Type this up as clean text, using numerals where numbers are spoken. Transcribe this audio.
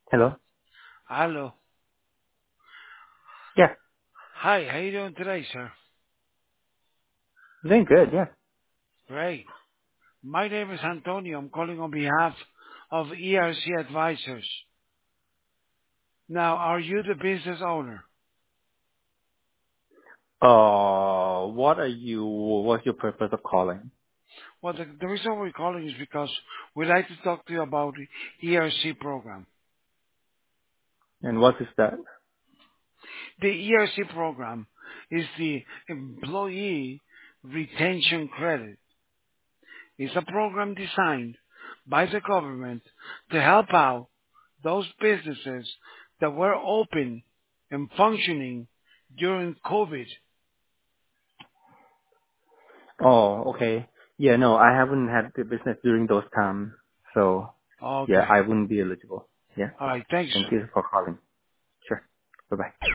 Hello? Hello. Yeah, Hi, how you doing today, sir? doing good, yeah. Great. My name is Antonio. I'm calling on behalf of ERC Advisors. Now, are you the business owner? What's your purpose of calling? Well, the reason we're calling is because we'd like to talk to you about the ERC program. And what is that? The ERC program is the Employee Retention Credit. It's a program designed by the government to help out those businesses that were open and functioning during COVID. Oh, okay. Yeah, no, I haven't had the business during those times. So, yeah, Okay. I wouldn't be eligible. Yeah. All right. Thanks, Thank sir. you for calling. Sure. Bye-bye.